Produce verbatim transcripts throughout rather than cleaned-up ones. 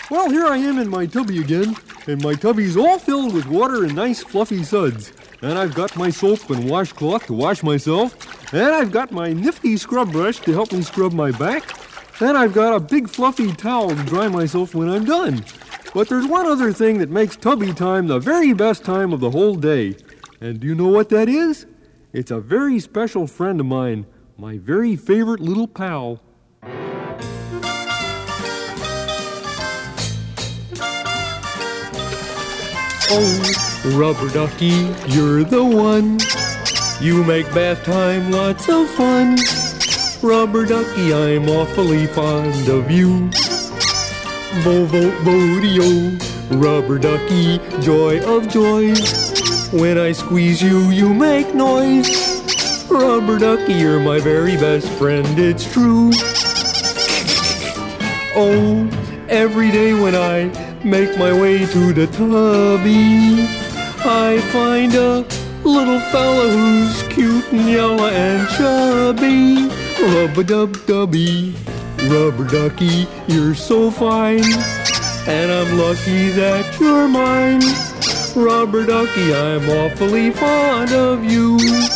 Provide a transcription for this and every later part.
Well, here I am in my tubby again, and my tubby's all filled with water and nice fluffy suds. And I've got my soap and washcloth to wash myself, and I've got my nifty scrub brush to help me scrub my back, and I've got a big fluffy towel to dry myself when I'm done. But there's one other thing that makes tubby time the very best time of the whole day. And do you know what that is? It's a very special friend of mine, my very favorite little pal. Oh, Rubber Ducky, you're the one. You make bath time lots of fun. Rubber Ducky, I'm awfully fond of you. Vo vo vo Rubber Ducky, joy of joys. When I squeeze you, you make noise. Rubber Ducky, you're my very best friend, it's true. Oh, every day when I make my way to the tubby, I find a little fella who's cute and yellow and chubby. Rub-a-dub-dubby, Rubber Ducky, you're so fine, and I'm lucky that you're mine. Rubber Ducky, I'm awfully fond of you.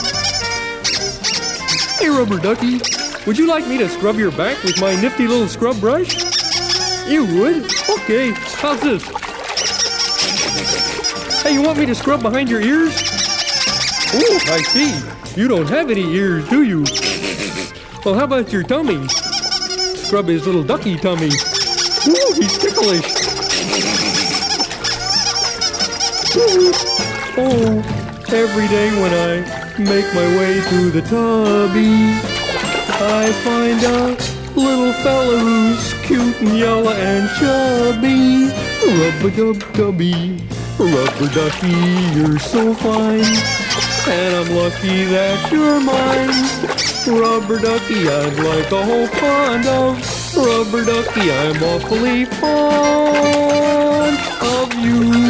Hey, Rubber Ducky, would you like me to scrub your back with my nifty little scrub brush? You would? Okay, how's this? Hey, you want me to scrub behind your ears? Oh, I see. You don't have any ears, do you? Well, how about your tummy? Scrub his little ducky tummy. Ooh, he's ticklish. Ooh. Oh, every day when I make my way to the tubby, I find a little fella who's cute and yellow and chubby. Rub-a-dub-dubby, Rubber Ducky, you're so fine, and I'm lucky that you're mine. Rubber Ducky, I'd like a whole pond of. Rubber Ducky, I'm awfully fond of you.